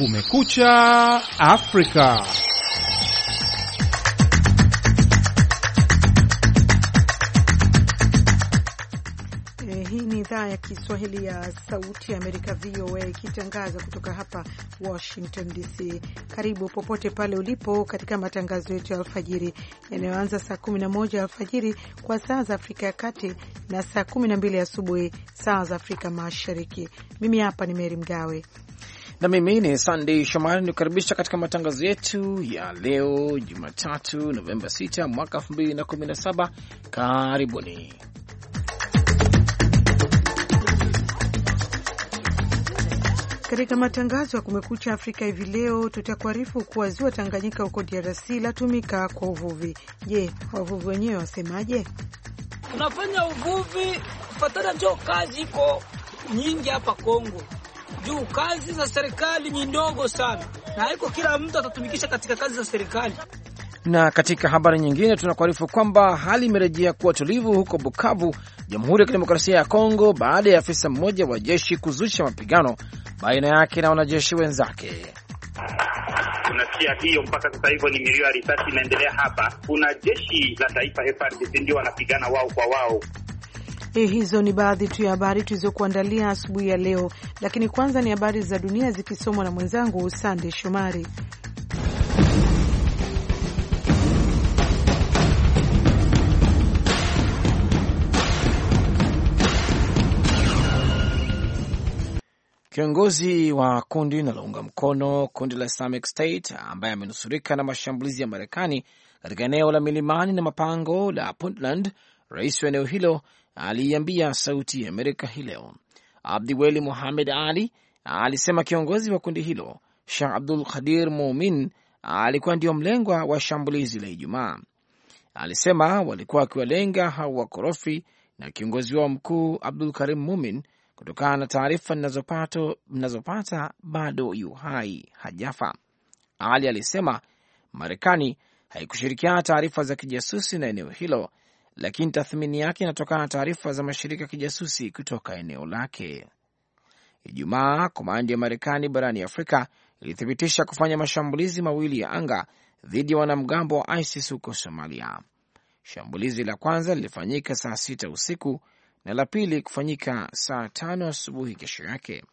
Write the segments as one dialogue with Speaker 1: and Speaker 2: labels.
Speaker 1: Kumekucha Afrika.
Speaker 2: Hii ni idhaa ya Kiswahili ya Sauti ya Amerika, VOA, ikitangaza kutoka hapa Washington DC. Karibu popote pale ulipo katika matangazo yetu ya alfajiri yanayoanza saa 11 alfajiri kwa saa za Afrika ya Kati na saa 12 asubuhi saa za Afrika Mashariki. Mimi hapa ni Mary Mgawe
Speaker 3: na mimi ni Sunday Shomari, nikukaribisha katika matangazo yetu ya leo Jumatatu Novemba 6 mwaka 2017. Karibuni.
Speaker 2: Katika matangazo ya Kumekucha Afrika hivi leo tutakuarifu kuwa ziwa Tanganyika huko DRC latumika kwa uvuvi. Je, wavuvi wenyewe wasemaje?
Speaker 4: Tunafanya uvuvi kufatana, ndio kazi iko nyingi hapa Kongo. Juu kazi za serikali ni ndogo sana, na haiko kila mtu atatumikisha katika kazi za serikali.
Speaker 3: Na katika habari nyingine tunakuarifu kwamba hali imerejea kuwa tulivu huko Bukavu, Jamhuri ya Kidemokrasia ya Kongo, baada ya afisa mmoja wa jeshi kuzusha mapigano baina yake na wanajeshi wenzake.
Speaker 5: Tunasikia hiyo mpaka sasa hivyo ni milio ya risasi inaendelea hapa. Kuna jeshi la taifa FARDC ndio wanapigana wao kwa wao.
Speaker 2: Hizo ni baadhi tu ya habari tulizokuandalia asubuhi ya leo, lakini kwanza ni habari za dunia zikisomwa na mwenzangu Sande Shomari.
Speaker 3: Kiongozi wa kundi linalounga mkono kundi la Islamic State ambaye amenusurika na mashambulizi ya Marekani katika eneo la milimani na mapango la Puntland, rais wa eneo hilo aliiambia Sauti ya Amerika hii leo. Abdiweli Muhammad Ali alisema kiongozi wa kundi hilo Sheikh Abdul Qadir Mumin alikuwa ndio mlengwa wa shambulizi la Ijumaa. Alisema walikuwa wakiwalenga hao wakorofi na kiongozi wao mkuu Abdul Karim Mumin kutokana na taarifa mnazopata bado yu hai, hajafa. Ali alisema Marekani haikushirikiana taarifa za kijasusi na eneo hilo, lakini tathmini yake inatokana na taarifa za mashirika ya kijasusi kutoka eneo lake. Ijumaa, komandi ya Marekani barani Afrika ilithibitisha kufanya mashambulizi mawili ya anga dhidi ya wanamgambo wa ISIS huko Somalia. Shambulizi la kwanza lilifanyika saa 6 usiku na la pili kufanyika saa 5 asubuhi kesho yake.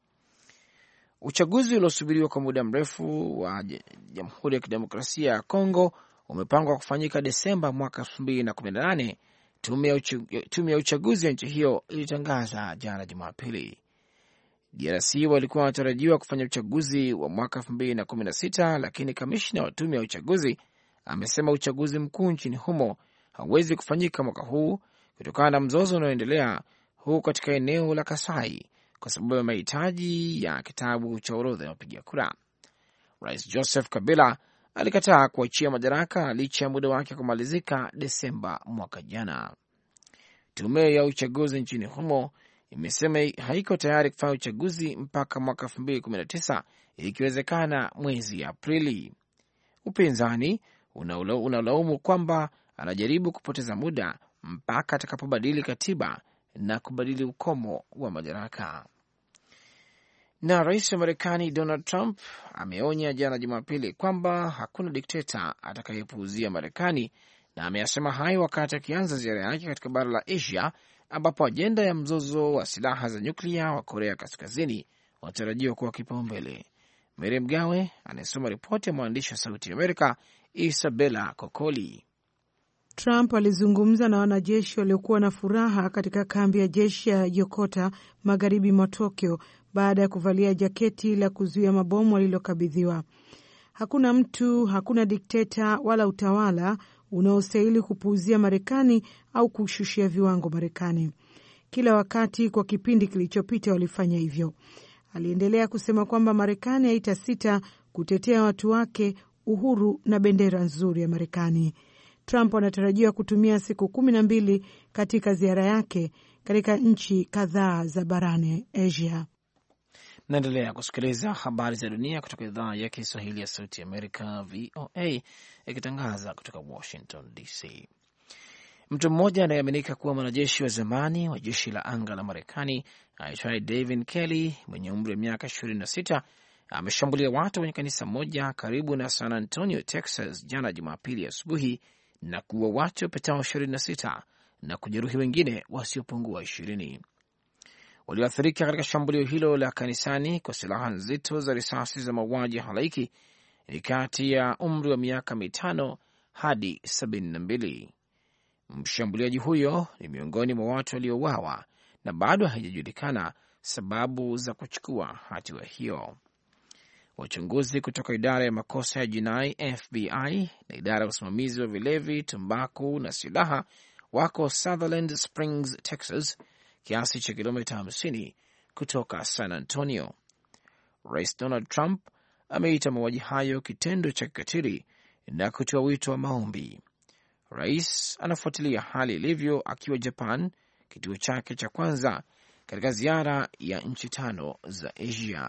Speaker 3: Uchaguzi uliosubiriwa kwa muda mrefu wa Jamhuri ya Kidemokrasia ya Kongo umepangwa kufanyika Desemba mwaka 2018. Tume ya uchaguzi ya nchi hiyo ilitangaza jana Jumapili. DRC walikuwa wanatarajiwa kufanya uchaguzi wa mwaka 2016, lakini kamishna wa tume ya uchaguzi amesema uchaguzi mkuu nchini humo hauwezi kufanyika mwaka huu kutokana na mzozo unaoendelea huko katika eneo la Kasai kwa sababu ya mahitaji ya kitabu cha orodha ya wapiga kura. Rais Joseph Kabila alikataa kuachia madaraka licha ya muda wake kumalizika Desemba mwaka jana. Tume ya uchaguzi nchini humo imesema haiko tayari kufanya uchaguzi mpaka mwaka 2019, ikiwezekana mwezi Aprili. Upinzani unalaumu kwamba anajaribu kupoteza muda mpaka atakapobadili katiba na kubadili ukomo wa madaraka. Na rais wa Marekani Donald Trump ameonya jana Jumapili kwamba hakuna dikteta atakayepuuzia Marekani, na ameyasema hayo wakati akianza ziara yake katika bara la Asia, ambapo ajenda ya mzozo wa silaha za nyuklia wa Korea Kaskazini wanatarajiwa kuwa kipaumbele. Mary Mgawe anayesoma ripoti ya mwandishi wa Sauti ya Amerika Isabella Kokoli.
Speaker 2: Trump alizungumza na wanajeshi waliokuwa na furaha katika kambi ya jeshi ya Yokota magharibi mwa Tokyo baada ya kuvalia jaketi la kuzuia mabomu walilokabidhiwa. Hakuna mtu, hakuna dikteta wala utawala unaostahili kupuuzia Marekani au kushushia viwango Marekani. Kila wakati kwa kipindi kilichopita walifanya hivyo. Aliendelea kusema kwamba Marekani haitasita kutetea watu wake, uhuru na bendera nzuri ya Marekani. Trump anatarajiwa kutumia siku 12 katika ziara yake katika nchi kadhaa za barani Asia.
Speaker 3: Naendelea kusikiliza habari za dunia kutoka idhaa ya Kiswahili ya Sauti Amerika, VOA, ikitangaza kutoka Washington DC. Mtu mmoja anayeaminika kuwa mwanajeshi wa zamani wa jeshi la anga la Marekani aitwaye David Kelly mwenye umri wa miaka 26 ameshambulia watu kwenye kanisa moja karibu na San Antonio, Texas jana Jumapili asubuhi na kuua watu wapatao 26 na kujeruhi wengine wasiopungua 20. Walioathirika katika shambulio hilo la kanisani kwa silaha nzito za risasi za mauaji halaiki ni kati ya umri wa miaka 5 hadi 72. Mshambuliaji huyo ni miongoni mwa watu waliouawa na bado haijajulikana sababu za kuchukua hatua hiyo. Wachunguzi kutoka idara ya makosa ya jinai FBI na idara ya usimamizi wa vilevi, tumbaku na silaha wako Sutherland Springs, Texas, kiasi cha kilomita 50 kutoka San Antonio. Rais Donald Trump ameita mauaji hayo kitendo cha kikatili na kutoa wito wa maombi. Rais anafuatilia hali ilivyo akiwa Japan, kituo chake cha kwanza katika ziara ya nchi 5 za Asia.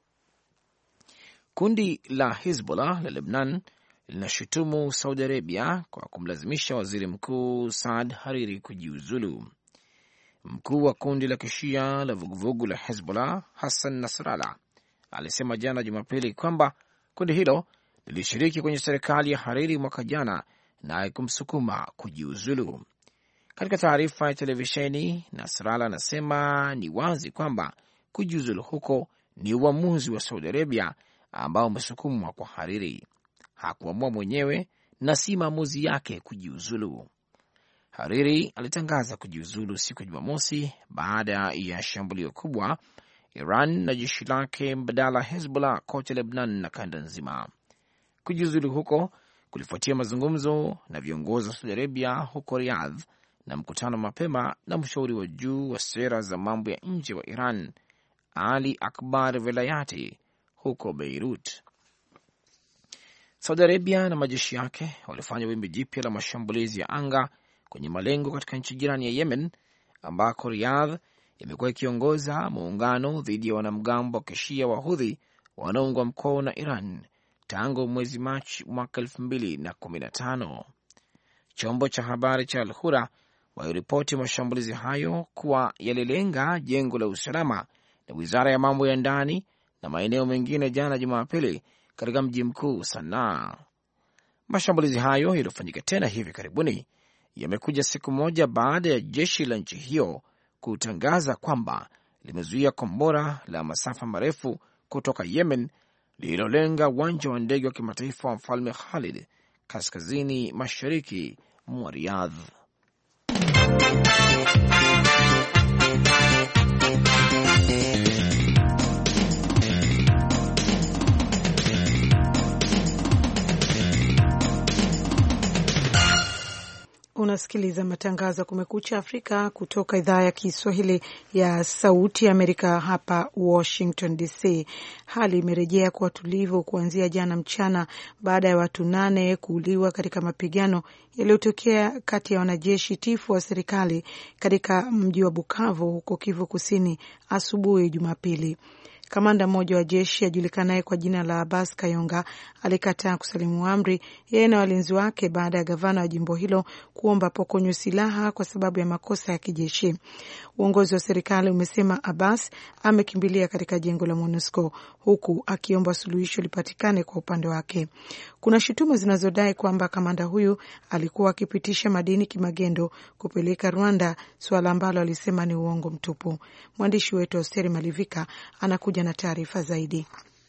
Speaker 3: Kundi la Hezbollah la Lebanon linashutumu Saudi Arabia kwa kumlazimisha waziri mkuu Saad Hariri kujiuzulu. Mkuu wa kundi la kishia la vuguvugu la Hezbollah Hassan Nasrallah alisema jana Jumapili kwamba kundi hilo lilishiriki kwenye serikali ya Hariri mwaka jana na haikumsukuma kujiuzulu. Katika taarifa ya televisheni, Nasrallah anasema ni wazi kwamba kujiuzulu huko ni uamuzi wa Saudi Arabia ambao umesukumwa kwa Hariri. Hakuamua mwenyewe na si maamuzi yake kujiuzulu. Hariri alitangaza kujiuzulu siku ya Jumamosi baada ya shambulio kubwa Iran na jeshi lake mbadala Hezbollah kote Lebanon na kanda nzima. Kujiuzulu huko kulifuatia mazungumzo na viongozi wa Saudi Arabia huko Riyadh na mkutano mapema na mshauri wa juu wa sera za mambo ya nje wa Iran Ali Akbar Velayati huko Beirut. Saudi Arabia na majeshi yake walifanya wimbi jipya la mashambulizi ya anga kwenye malengo katika nchi jirani ya Yemen, ambako Riyadh imekuwa ikiongoza muungano dhidi ya wanamgambo wa kishia wa Houthi wanaoungwa mkono na Iran tangu mwezi Machi mwaka 2015. Chombo cha habari cha Al-Hura waliripoti mashambulizi hayo kuwa yalilenga jengo la usalama na wizara ya mambo ya ndani na maeneo mengine jana Jumapili katika mji mkuu Sanaa. Mashambulizi hayo yaliyofanyika tena hivi karibuni yamekuja siku moja baada ya jeshi la nchi hiyo kutangaza kwamba limezuia kombora la masafa marefu kutoka Yemen lililolenga uwanja wa ndege wa kimataifa wa Mfalme Khalid kaskazini mashariki mwa Riyadh.
Speaker 2: Unasikiliza matangazo ya Kumekucha Afrika kutoka idhaa ya Kiswahili ya Sauti ya Amerika hapa Washington DC. Hali imerejea kuwa tulivu kuanzia jana mchana baada ya watu 8 kuuliwa katika mapigano yaliyotokea kati ya wanajeshi tifu wa serikali katika mji wa Bukavu huko Kivu Kusini asubuhi Jumapili. Kamanda mmoja wa jeshi ajulikanaye kwa jina la Abbas Kayonga alikataa kusalimu amri yeye na walinzi wake baada ya gavana wa jimbo hilo kuomba pokonywe silaha kwa sababu ya makosa ya kijeshi. Uongozi wa serikali umesema Abbas amekimbilia katika jengo la MONUSCO huku akiomba suluhisho lipatikane kwa upande wake. Kuna shutuma zinazodai kwamba kamanda huyu alikuwa akipitisha madini kimagendo kupeleka Rwanda, suala ambalo alisema ni uongo mtupu. Mwandishi wetu Osteri Malivika anakuja na taarifa zaidi.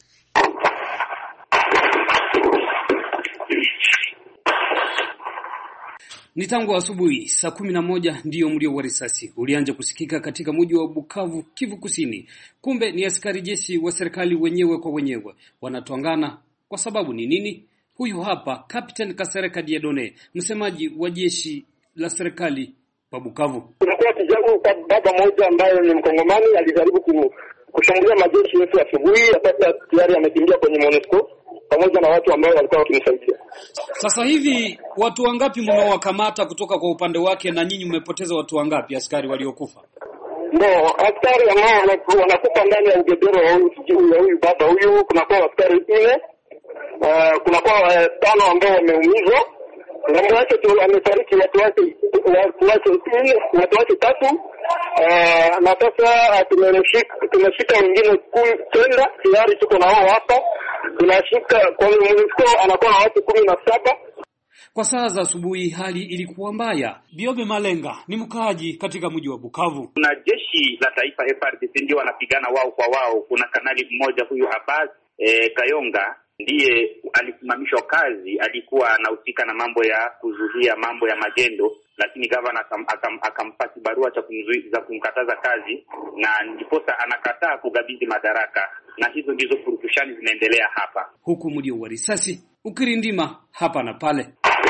Speaker 6: Ni tangu asubuhi saa 11 ndiyo mlio wa risasi ulianza kusikika katika mji wa Bukavu, Kivu Kusini. Kumbe ni askari jeshi wa serikali wenyewe kwa wenyewe wanatwangana. Kwa sababu ni nini? Huyu hapa Captain Kasereka Diedone, msemaji wa jeshi la serikali wa Bukavu.
Speaker 7: Kuna kijana baba mmoja ambaye ni Mkongomani alijaribu kushambulia majeshi yetu asubuhi, hata tayari amekimbia kwenye MONUSCO pamoja na watu ambao walikuwa wakimsaidia.
Speaker 6: Sasa hivi watu wangapi mmewakamata kutoka kwa upande wake, na nyinyi mmepoteza watu wangapi askari waliokufa?
Speaker 7: Askari ambao wanakufa ndani ya ugebero wa huyu baba huyu, kuna kwa askari 4, kuna kwa 5 ambao wameumizwa. Ngambo yake tu amefariki watu wake 3, Na sasa tumeshika wengine 10 tayari tuko nao hapa. Tunashika kwa MONUSCO anakuwa na watu 17.
Speaker 6: Kwa saa za asubuhi hali ilikuwa mbaya. Biobe Malenga ni mkaaji katika mji wa Bukavu.
Speaker 5: Kuna jeshi la taifa FARDC ndio wanapigana wao kwa wao. Kuna kanali mmoja huyu Abbas Kayonga ndiye alisimamishwa kazi, alikuwa anahusika na mambo ya kuzuia mambo ya magendo, lakini gavana akampati barua za kumkataza kazi, na ndiposa anakataa kugabidhi madaraka, na hizo ndizo furukushani zinaendelea hapa,
Speaker 6: huku mlio wa risasi ukirindima hapa na pale,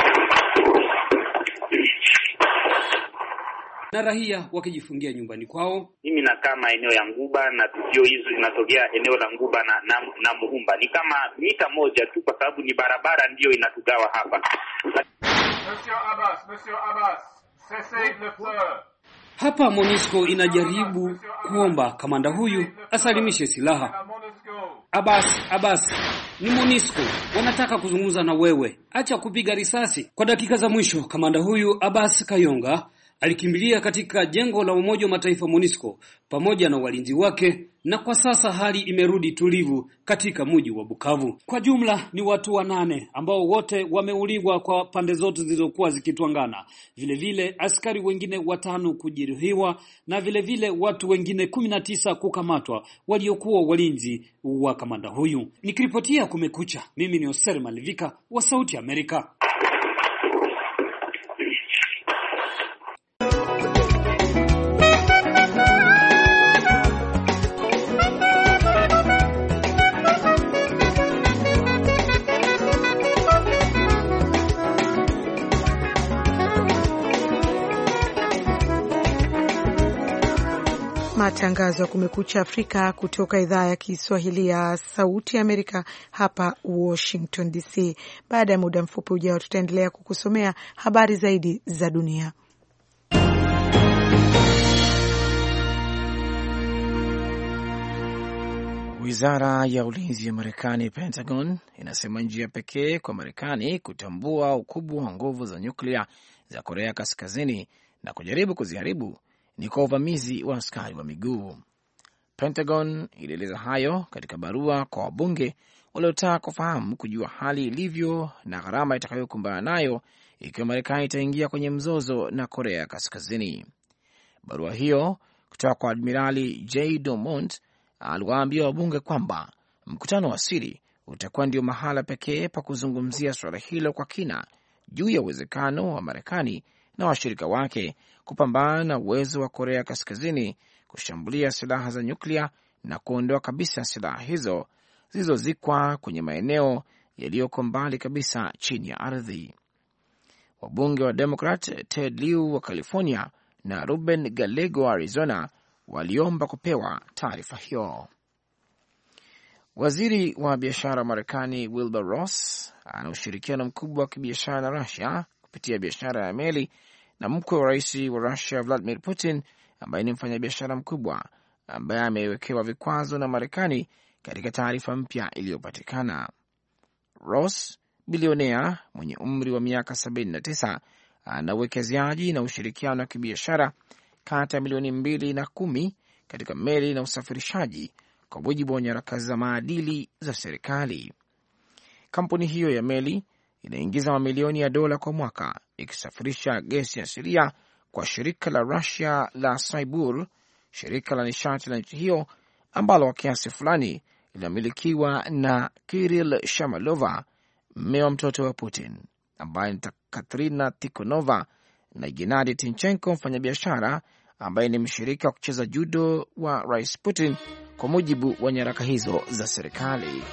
Speaker 6: na raia wakijifungia nyumbani kwao.
Speaker 5: Mimi nakaa maeneo ya Nguba, na tukio hizo zinatokea eneo la Nguba na Muhumba. Ni kama mita moja tu, kwa sababu ni barabara ndiyo inatugawa hapa.
Speaker 1: Monsieur Abbas, cessez le feu.
Speaker 6: Hapa MONUSCO inajaribu kuomba kamanda huyu asalimishe silaha. Abbas, ni MONUSCO wanataka kuzungumza na wewe, acha kupiga risasi. Kwa dakika za mwisho kamanda huyu Abbas Kayonga alikimbilia katika jengo la Umoja wa Mataifa MONUSCO pamoja na walinzi wake, na kwa sasa hali imerudi tulivu katika mji wa Bukavu. Kwa jumla ni watu 8 ambao wote wameuliwa kwa pande zote zilizokuwa zikitwangana. Vile askari wengine 5 kujeruhiwa, na vile watu wengine 19 kukamatwa waliokuwa walinzi wa kamanda huyu. Nikiripotia Kumekucha, mimi ni Oser Malivika wa Sauti Amerika.
Speaker 2: Matangazo ya Kumekucha Afrika kutoka idhaa ya Kiswahili ya Sauti Amerika hapa Washington DC. Baada ya muda mfupi ujao tutaendelea kukusomea habari zaidi za dunia.
Speaker 3: Wizara ya Ulinzi ya Marekani, Pentagon, inasema njia pekee kwa Marekani kutambua ukubwa wa nguvu za nyuklia za Korea Kaskazini na kujaribu kuziharibu ni kwa uvamizi wa askari wa miguu. Pentagon ilieleza hayo katika barua kwa wabunge waliotaka kufahamu kujua hali ilivyo na gharama itakayokumbana nayo ikiwa Marekani itaingia kwenye mzozo na Korea Kaskazini. Barua hiyo kutoka kwa Admirali J. Dumont aliwaambia wabunge kwamba mkutano wa siri utakuwa ndio mahala pekee pa kuzungumzia suala hilo kwa kina juu ya uwezekano wa Marekani na washirika wake kupambana na uwezo wa Korea Kaskazini kushambulia silaha za nyuklia na kuondoa kabisa silaha hizo zilizozikwa kwenye maeneo yaliyoko mbali kabisa chini ya ardhi. Wabunge wa Democrat Ted Lieu wa California na Ruben Gallego wa Arizona waliomba kupewa taarifa hiyo. Waziri wa biashara wa Marekani Wilbur Ross ana ushirikiano mkubwa wa kibiashara na Russia kupitia biashara ya meli na mkwe wa rais wa Russia Vladimir Putin, ambaye ni mfanyabiashara mkubwa ambaye amewekewa vikwazo na Marekani katika taarifa mpya iliyopatikana. Ross, bilionea mwenye umri wa miaka 79, ana uwekezaji na ushirikiano wa kibiashara kati ya milioni 2 na 10 katika meli na usafirishaji, kwa mujibu wa nyaraka za maadili za serikali. Kampuni hiyo ya meli inaingiza mamilioni ya dola kwa mwaka ikisafirisha gesi asilia kwa shirika la Russia la Saibur, shirika la nishati la nchi hiyo ambalo kwa kiasi fulani linamilikiwa na Kirill Shamalova, mme wa mtoto wa Putin, ambaye ni Katrina Tikhonova, na Gennady Timchenko, mfanyabiashara ambaye ni mshirika wa kucheza judo wa Rais Putin, kwa mujibu wa nyaraka hizo za serikali.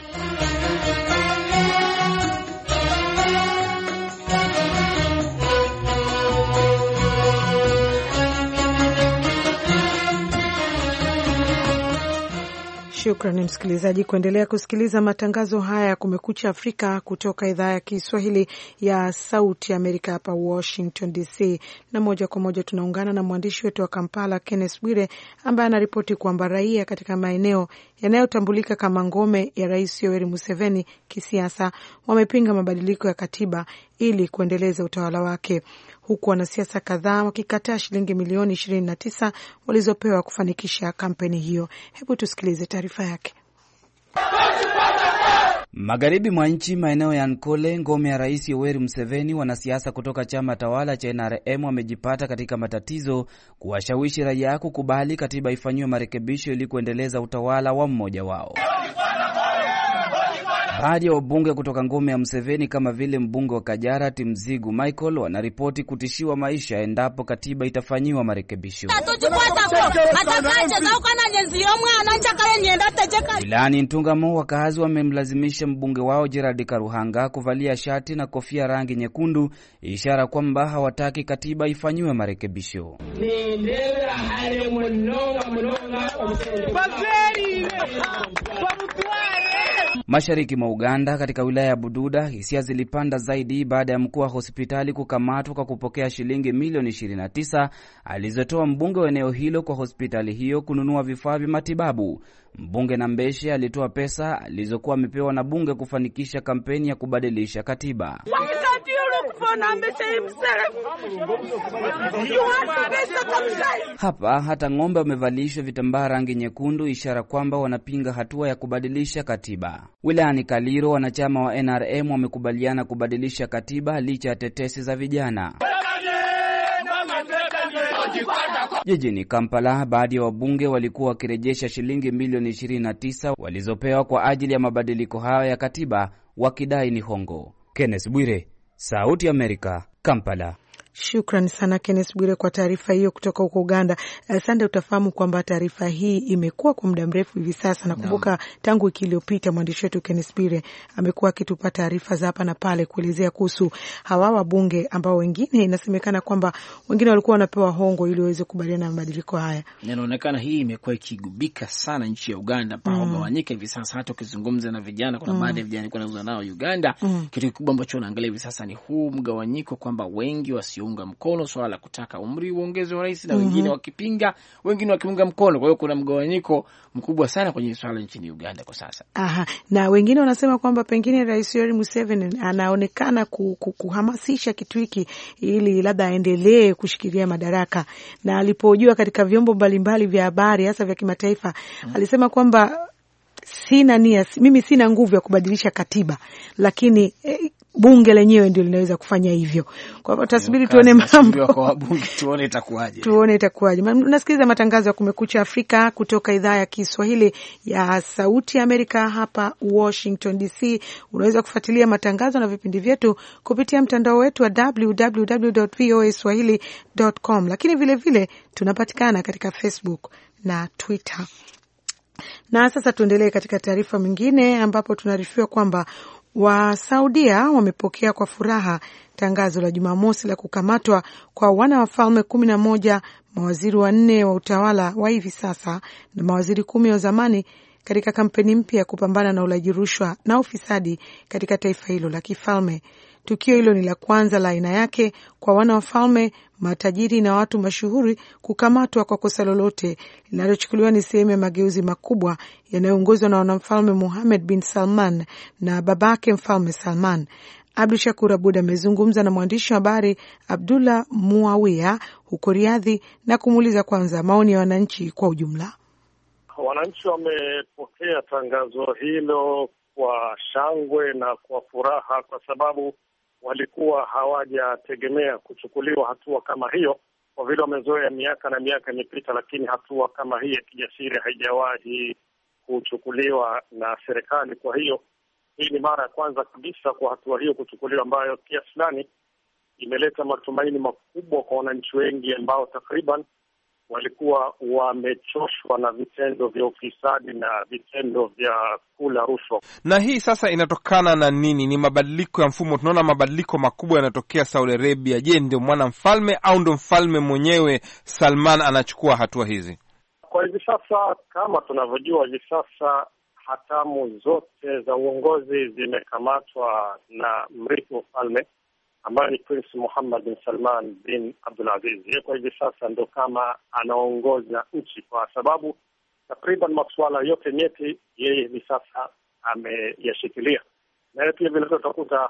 Speaker 2: Shukrani msikilizaji kuendelea kusikiliza matangazo haya ya Kumekucha Afrika kutoka idhaa ya Kiswahili ya Sauti Amerika hapa Washington DC. Na moja kwa moja tunaungana na mwandishi wetu wa Kampala Kenneth Bwire ambaye anaripoti kwamba raia katika maeneo yanayotambulika kama ngome ya Rais Yoweri Museveni kisiasa wamepinga mabadiliko ya katiba ili kuendeleza utawala wake, huku wanasiasa kadhaa wakikataa shilingi milioni 29 walizopewa kufanikisha kampeni hiyo. Hebu tusikilize taarifa yake.
Speaker 8: Magharibi mwa nchi, maeneo ya Nkole, ngome ya Rais Yoweri Museveni, wanasiasa kutoka chama tawala cha NRM wamejipata katika matatizo kuwashawishi raia kukubali katiba ifanywe marekebisho ili kuendeleza utawala wa mmoja wao. Baadhi ya wabunge kutoka ngome ya Museveni kama vile mbunge wa Kajara Timzigu Michael wanaripoti kutishiwa maisha endapo katiba itafanyiwa marekebisho. Wilayani Ntungamo, wakazi wamemlazimisha mbunge wao Gerald Karuhanga kuvalia shati na kofia rangi nyekundu, ishara kwamba hawataki katiba ifanyiwe marekebisho. Mashariki mwa Uganda, katika wilaya ya Bududa, hisia zilipanda zaidi baada ya mkuu wa hospitali kukamatwa kwa kupokea shilingi milioni 29 alizotoa mbunge wa eneo hilo kwa hospitali hiyo kununua vifaa vya matibabu. Mbunge Nambeshe alitoa pesa alizokuwa amepewa na bunge kufanikisha kampeni ya kubadilisha katiba. Hapa hata ng'ombe wamevalishwa vitambaa rangi nyekundu, ishara kwamba wanapinga hatua ya kubadilisha katiba. Wilayani Kaliro, wanachama wa NRM wamekubaliana kubadilisha katiba licha ya tetesi za vijana. Jijini Kampala, baadhi ya wabunge walikuwa wakirejesha shilingi milioni 29 walizopewa kwa ajili ya mabadiliko hayo ya katiba, wakidai ni hongo. Kenneth Bwire, Sauti ya Amerika, Kampala.
Speaker 2: Shukrani sana Kenneth Bwire kwa taarifa hiyo kutoka huko Uganda. Asante. Utafahamu kwamba taarifa hii imekuwa kwa muda mrefu hivi sasa. Nakumbuka tangu wiki iliyopita mwandishi wetu Kenneth Bwire amekuwa akitupa taarifa za hapa na pale kuelezea kuhusu hawa wabunge ambao wengine inasemekana kwamba wengine walikuwa wanapewa hongo ili waweze kubaliana na mabadiliko haya.
Speaker 3: Inaonekana hii imekuwa ikigubika sana nchi ya Uganda mpaka gawanyika hivi sasa. Hata ukizungumza na vijana, kuna baadhi ya vijana walikuwa wanauza nao Uganda. Kitu kikubwa ambacho unaangalia hivi sasa ni huu mgawanyiko, kwamba wengi wasiunga mkono swala la kutaka umri uongezwe wa rais na wengine wakipinga, wengine wakiunga mkono. Kwa hiyo kuna mgawanyiko mkubwa sana kwenye swala nchini Uganda kwa sasa.
Speaker 2: Na wengine wanasema kwamba pengine Rais Yoweri Museveni anaonekana kuhamasisha kitu hiki ili labda aendelee kushikilia madaraka, na alipojua katika vyombo mbalimbali vya habari hasa vya kimataifa alisema kwamba mimi sina nguvu ya kubadilisha katiba, lakini bunge lenyewe ndio linaweza kufanya hivyo. Kwa hivyo tasubiri tuone mambo
Speaker 3: kwa wabunge, tuone itakuwaje. Unasikiliza matangazo ya Kumekucha Afrika kutoka idhaa ya Kiswahili ya Sauti ya Amerika hapa Washington DC. Unaweza kufuatilia matangazo na vipindi vyetu kupitia mtandao wetu wa www.voaswahili.com, lakini vile vile tunapatikana katika Facebook na Twitter. Na sasa tuendelee katika taarifa nyingine, ambapo tunaarifiwa kwamba Wasaudia wamepokea kwa furaha tangazo la Jumamosi la kukamatwa kwa wana wafalme 11, mawaziri 4 wa utawala wa hivi sasa na mawaziri 10 wa zamani katika kampeni mpya ya kupambana na ulaji rushwa na ufisadi katika taifa hilo la kifalme. Tukio hilo ni la kwanza la aina yake kwa wana wafalme, matajiri na watu mashuhuri kukamatwa kwa kosa lolote, linalochukuliwa ni sehemu ya mageuzi makubwa yanayoongozwa na wanamfalme Mohammed bin Salman na babake mfalme Salman. Abdu Shakur Abud amezungumza na mwandishi wa habari Abdullah Muawia huko Riadhi na kumuuliza kwanza maoni ya wananchi kwa ujumla.
Speaker 9: Wananchi wamepokea tangazo hilo kwa shangwe na kwa furaha, kwa sababu walikuwa hawajategemea kuchukuliwa hatua kama hiyo, kwa vile wamezoea miaka na miaka imepita, lakini hatua kama hii ya kijasiri haijawahi kuchukuliwa na serikali. Kwa hiyo hii ni mara ya kwanza kabisa kwa hatua hiyo kuchukuliwa, ambayo kiasi fulani imeleta matumaini makubwa kwa wananchi wengi ambao takriban walikuwa wamechoshwa na vitendo vya ufisadi na vitendo vya kula rushwa.
Speaker 10: Na hii sasa inatokana na nini? Ni mabadiliko ya mfumo. Tunaona mabadiliko makubwa yanatokea Saudi Arabia. Je, ndio mwana mfalme au ndio mfalme mwenyewe Salman anachukua hatua hizi?
Speaker 9: Kwa hivi sasa, kama tunavyojua, hivi sasa hatamu zote za uongozi zimekamatwa na mrithi wa ufalme ambaye ni Prince Muhammad bin Salman bin Abdulaziz. Kwa hivi sasa ndo kama anaongoza nchi, kwa sababu takriban masuala yote nyeti yeye hivi sasa ameyashikilia. Na pia vile utakuta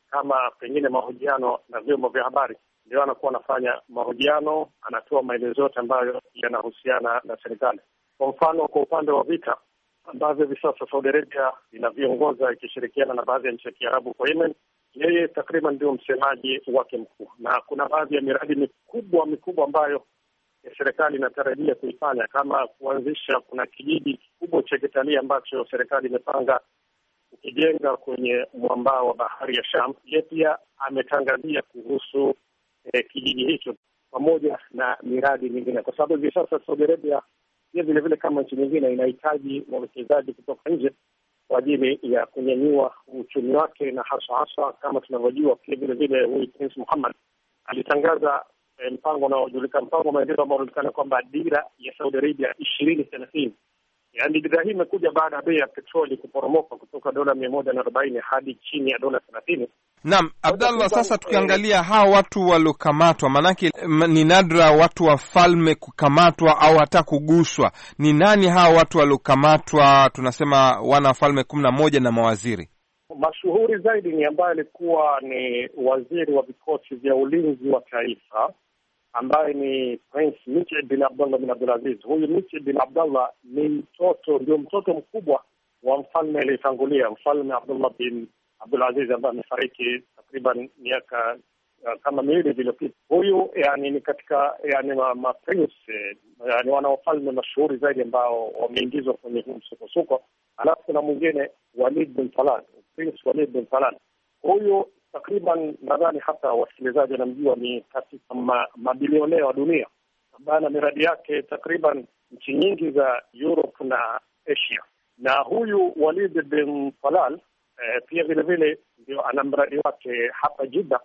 Speaker 9: kama pengine mahojiano na vyombo vya habari, ndio anakuwa anafanya mahojiano, anatoa maelezo yote ambayo yanahusiana na serikali. Kwa mfano, kwa upande wa vita ambavyo hivi sasa Saudi Arabia inaviongoza ikishirikiana na baadhi ya nchi za Kiarabu kwa Yemen, yeye takriban ndio msemaji wake mkuu, na kuna baadhi ya miradi mikubwa ambayo serikali inatarajia kuifanya, kama kuanzisha, kuna kijiji kikubwa cha kitalii ambacho serikali imepanga kukijenga kwenye mwambao wa bahari ya Sham. Yeye pia ametangazia kuhusu kijiji hicho pamoja na miradi mingine, kwa sababu hivi sasa Saudi Arabia pia vile vile kama nchi nyingine inahitaji wawekezaji kutoka nje kwa ajili ya kunyanyua uchumi wake, na hasa kama tunavyojua pia vile vile huyu Prince Mohammed alitangaza mpango unaojulikana, mpango wa maendeleo ambao unajulikana kwamba dira ya Saudi Arabia 2030. Yaani dira hii imekuja baada ya bei ya petroli kuporomoka kutoka dola 140 hadi chini ya dola 30.
Speaker 10: Naam, Abdallah, sasa tukiangalia hawa watu waliokamatwa, manake ni nadra watu wafalme kukamatwa au hata kuguswa. Ni nani hawa watu waliokamatwa? Tunasema wana wafalme 11 na mawaziri.
Speaker 9: Mashuhuri zaidi ni ambaye alikuwa ni waziri wa vikosi vya ulinzi wa taifa, ambaye ni Prince Mitchell bin Abdullah bin Abdulaziz. Huyu Mitchell bin Abdullah ni ndio mtoto mkubwa wa mfalme aliyetangulia, mfalme Abdullah bin Abdulaziz, ambaye amefariki takriban miaka kama miwili iliyopita. Huyu yani ni katika maprince, yani wana wafalme mashuhuri zaidi ambao wameingizwa kwenye huu msukosuko. Alafu kuna mwingine Walid bin Talal, Prince Walid bin Talal. Huyu takriban nadhani hata wasikilizaji wanamjua, ni katika mabilionea wa dunia ambaye na miradi yake takriban nchi nyingi za Europe na Asia. Na huyu Walid bin Talal pia vile vile ndio ana mradi wake hapa Jeddah.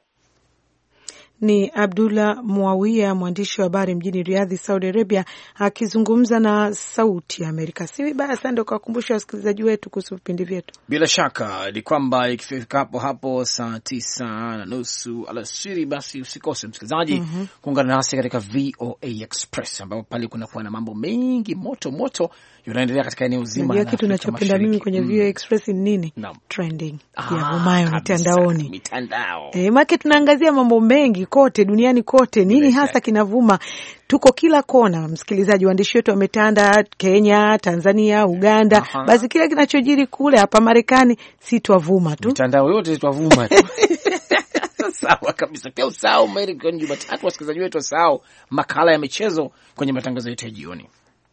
Speaker 2: Ni Abdullah Muawiya, mwandishi wa habari mjini Riyadh, Saudi Arabia, akizungumza na Sauti ya Amerika. Si vibaya sana kuwakumbusha wasikilizaji wetu kuhusu vipindi vyetu.
Speaker 3: Bila shaka ni kwamba ikifika hapo saa 9:30 alasiri, basi usikose msikilizaji kuungana nasi katika VOA Express, ambapo pale kunakuwa na mambo mengi moto yanaendelea katika eneo zima.
Speaker 2: Ndio kitu tunachopenda mimi kwenye VOA Express ni nini? Trending ya vumayo mitandaoni.
Speaker 3: Mitandao.
Speaker 2: Maana tunaangazia mambo mengi kote duniani kote, nini hasa kinavuma. Tuko kila kona, msikilizaji. Waandishi wetu wametanda Kenya, Tanzania, Uganda. Basi kila kinachojiri kule hapa Marekani si twavuma tu.
Speaker 3: Mitandao yote twavuma tu. Sawa kabisa. Pia usahau Mary kwenye Jumatatu, wasikilizaji wetu wasahau makala ya michezo kwenye matangazo yetu ya jioni.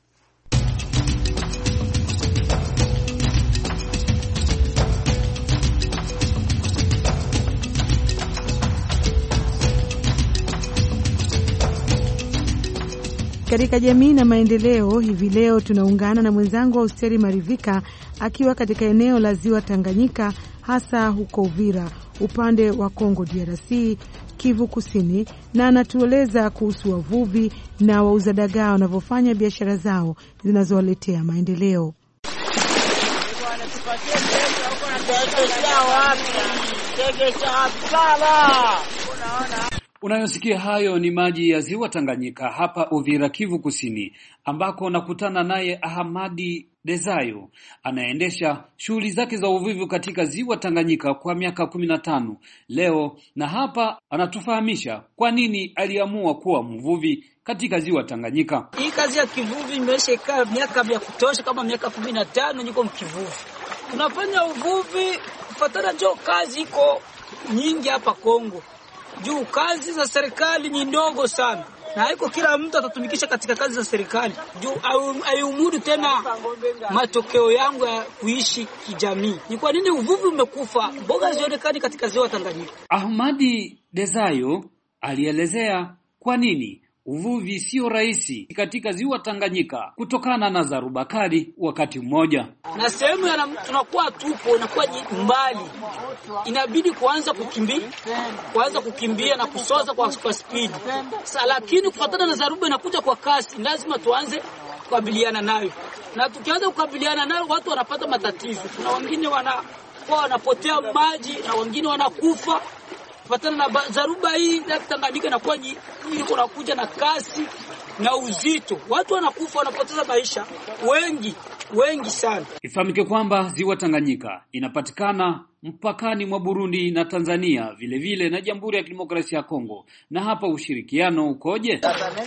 Speaker 2: Katika jamii na maendeleo, hivi leo tunaungana na mwenzangu wa Austeri Marivika akiwa katika eneo la Ziwa Tanganyika, hasa huko Uvira, upande wa Kongo DRC, Kivu Kusini, na anatueleza kuhusu wavuvi na wauza dagaa wanavyofanya biashara zao zinazowaletea maendeleo.
Speaker 6: Unayosikia hayo ni maji ya Ziwa Tanganyika hapa Uvira, Kivu Kusini, ambako nakutana naye Ahmadi Dezayo. Anaendesha shughuli zake za uvuvi katika Ziwa Tanganyika kwa miaka 15 leo, na hapa anatufahamisha kwa nini aliamua kuwa mvuvi katika Ziwa Tanganyika.
Speaker 4: Hii kazi ya kivuvi imeshakaa miaka ya kutosha, kama miaka 15 niko mkivuvi. Tunafanya uvuvi kufuatana ndio kazi iko nyingi hapa Kongo. Juu kazi za serikali ni ndogo sana, na haiko kila mtu atatumikisha katika kazi za serikali. Juu aiumudu tena matokeo yangu ya kuishi kijamii. Ni kwa nini uvuvi umekufa? Mboga zionekani katika Ziwa Tanganyika.
Speaker 6: Ahmadi Dezayo alielezea kwa nini uvuvi sio rahisi katika Ziwa Tanganyika kutokana na dharuba kali wakati mmoja.
Speaker 4: Na sehemu tunakuwa tupo inakuwa mbali. Inabidi kuanza kukimbia na kusoza kwa speed. Lakini kufuatana na dharuba inakuja kwa kasi, lazima tuanze kukabiliana nayo. Na tukianza kukabiliana nayo, watu wanapata matatizo. Kuna wengine wanapotea maji na wengine wanakufa. Kufuatana na dharuba hii ya Tanganyika inakuwa inakuja na kasi na uzito. Watu wanakufa, wanapoteza maisha wengi. wengi sana.
Speaker 6: Ifahamike kwamba ziwa Tanganyika inapatikana mpakani mwa Burundi na Tanzania, vile na Jamhuri ya Kidemokrasia ya Kongo. Na hapa ushirikiano ukoje?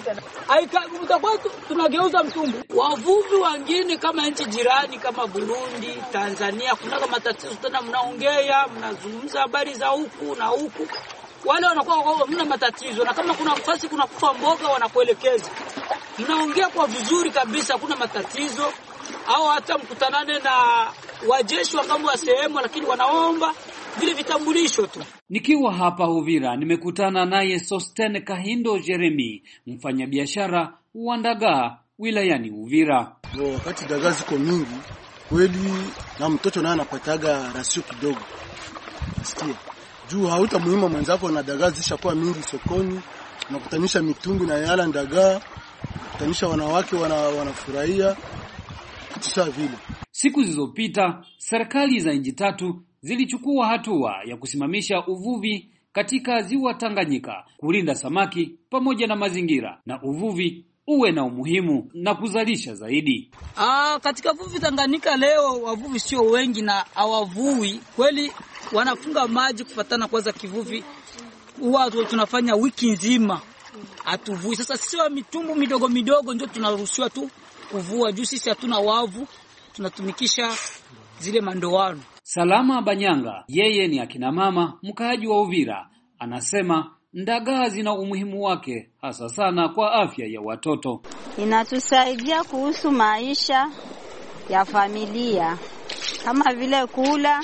Speaker 4: Utakuwa tunageuza mtumbu. Wavuvi wengine kama nchi jirani kama Burundi, Tanzania, kuna matatizo tena, mnaongea, mnazungumza habari za huku na huku. Wale wanakuwa mna matatizo, na kama kuna nafasi kuna kufa mboga wanakuelekeza. Mnaongea kwa vizuri kabisa, kuna matatizo. Au hata mkutanane na wajeshi wa kama wa sehemu, lakini wanaomba vile vitambulisho tu.
Speaker 6: Nikiwa hapa Uvira nimekutana naye Sosten Kahindo Jeremy, mfanyabiashara wa dagaa wilayani Uvira.
Speaker 11: Wakati dagaa ziko mingi kweli, na mtoto naye anapataga rasio kidogo. Sikia, juu hauta muhimu mwenzako na dagaa zishakuwa mingi sokoni, unakutanisha mitungi na yala dagaa, kutanisha wanawake wanafurahia kisha vile.
Speaker 6: Siku zilizopita serikali za nchi tatu zilichukua hatua ya kusimamisha uvuvi katika ziwa Tanganyika, kulinda samaki pamoja na mazingira, na uvuvi uwe na umuhimu na kuzalisha zaidi.
Speaker 4: Katika uvuvi Tanganyika leo wavuvi sio wengi na hawavui kweli, wanafunga maji kufatana kwanza kivuvi. Huwa tunafanya wiki nzima atuvui. Sasa sisi wa mitumbu midogo midogo ndio tunaruhusiwa tu kuvua, juu sisi hatuna wavu, tunatumikisha zile mandoano.
Speaker 6: Salama Banyanga, yeye ni akina mama mkaaji wa Uvira, anasema ndagaa zina umuhimu wake hasa sana kwa afya ya watoto.
Speaker 12: Inatusaidia kuhusu maisha ya familia, kama vile kula,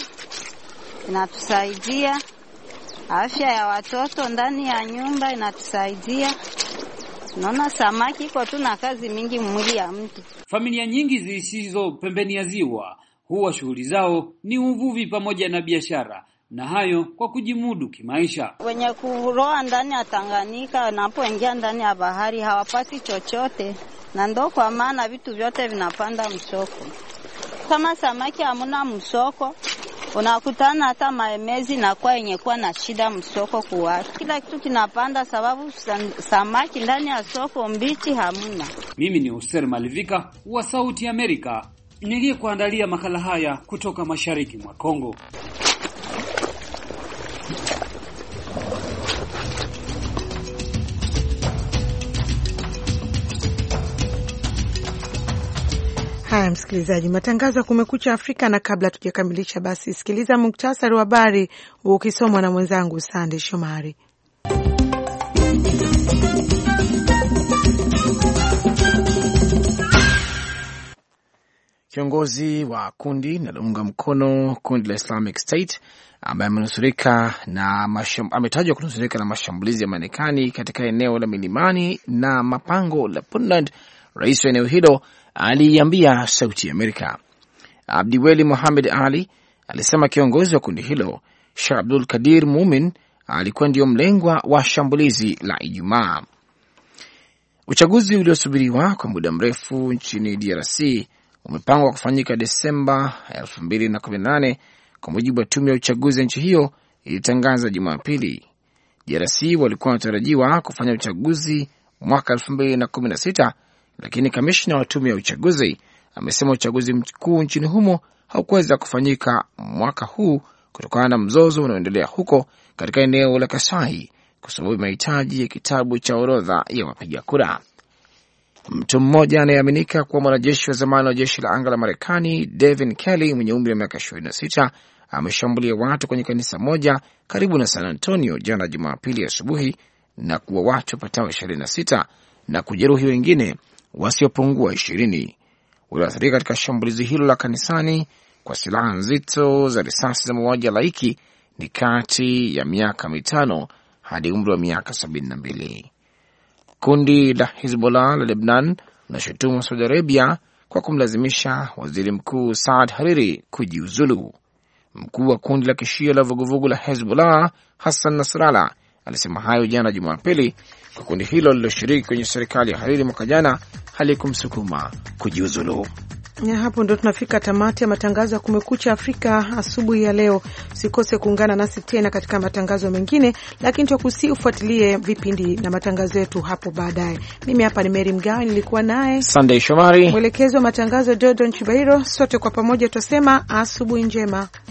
Speaker 12: inatusaidia afya ya watoto ndani ya nyumba, inatusaidia. Naona samaki iko tu na kazi mingi mwili ya mtu.
Speaker 6: Familia nyingi zisizo pembeni ya ziwa huwa shughuli zao ni uvuvi pamoja na biashara, na hayo kwa kujimudu kimaisha.
Speaker 12: Wenye kuroa ndani ya Tanganyika wanapoingia ndani ya bahari hawapati chochote, na ndio kwa maana vitu vyote vinapanda msoko. Kama samaki hamuna msoko, unakutana hata maemezi na kwa yenye kuwa na shida msoko kwa kila kitu kinapanda, sababu samaki ndani ya soko mbichi hamuna.
Speaker 6: Mimi ni Hussein Malivika wa Sauti ya Amerika, niliyekuandalia makala haya kutoka mashariki mwa Kongo.
Speaker 2: Haya msikilizaji, matangazo ya Kumekucha Afrika, na kabla tujakamilisha basi sikiliza muktasari wa habari ukisomwa na mwenzangu Sande Shomari.
Speaker 3: Kiongozi wa kundi linalounga mkono kundi la Islamic State ambaye ametajwa kunusurika na mashambulizi ya Marekani katika eneo la milimani na mapango la Puntland, rais wa eneo hilo aliambia Sauti ya Amerika. Abdiweli Mohamed Ali alisema kiongozi wa kundi hilo Sheikh Abdul Kadir Mumin alikuwa ndio mlengwa wa shambulizi la Ijumaa. Uchaguzi uliosubiriwa kwa muda mrefu nchini DRC umepangwa kufanyika Desemba 2018 kwa mujibu wa tume ya uchaguzi ya nchi hiyo ilitangaza Jumapili. DRC walikuwa wanatarajiwa kufanya uchaguzi mwaka 2016, lakini kamishna wa tume ya uchaguzi amesema uchaguzi mkuu nchini humo haukuweza kufanyika mwaka huu kutokana na mzozo unaoendelea huko katika eneo la Kasai kwa sababu ya mahitaji ya kitabu cha orodha ya wapiga kura. Mtu mmoja anayeaminika kuwa mwanajeshi wa zamani wa jeshi la anga la Marekani, Devin Kelly, mwenye umri wa miaka 26, ameshambulia watu kwenye kanisa moja karibu na San Antonio jana Jumapili asubuhi na kuua watu wapatao 26 na kujeruhi wengine wasiopungua 20. Walioathirika katika shambulizi hilo la kanisani kwa silaha nzito za risasi za mauaji ya laiki ni kati ya miaka 5 hadi umri wa miaka 72. Kundi la Hezbollah la Lebanon linashutumu Saudi Arabia kwa kumlazimisha waziri mkuu Saad Hariri kujiuzulu. Mkuu wa kundi la kishia la vuguvugu la Hezbollah Hassan Nasrallah alisema hayo jana Jumapili kwa kundi hilo liloshiriki kwenye serikali ya Hariri mwaka jana halikumsukuma kujiuzulu.
Speaker 2: Ya hapo ndo tunafika tamati ya matangazo ya Kumekucha Afrika asubuhi ya leo. Usikose kuungana nasi tena katika matangazo mengine, lakini tukusi ufuatilie vipindi na matangazo yetu hapo baadaye. Mimi hapa ni Mary Mgawe, nilikuwa naye
Speaker 3: Sunday Shomari,
Speaker 2: mwelekezo wa matangazo Dodon Chibairo. Sote kwa pamoja tutasema asubuhi njema.